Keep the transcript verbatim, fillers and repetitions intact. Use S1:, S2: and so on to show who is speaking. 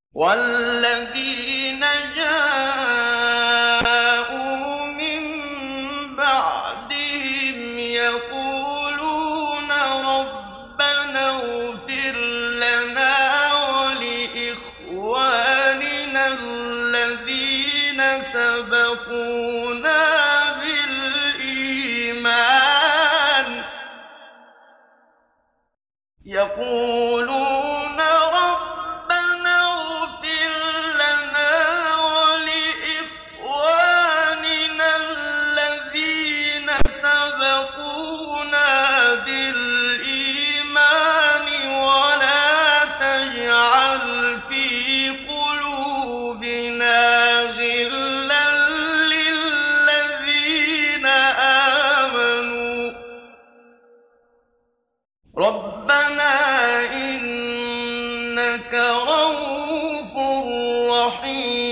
S1: والذين جاءوا من بعدهم يقولون ربنا اغفر لنا ولإخواننا الذين سبقونا بالإيمان يقولون ربنا اغفر لنا ولإخواننا الذين سبقونا بالإيمان ولا تجعل في قلوبنا غلا للذين آمنوا ربنا إنك رؤوف رحيم.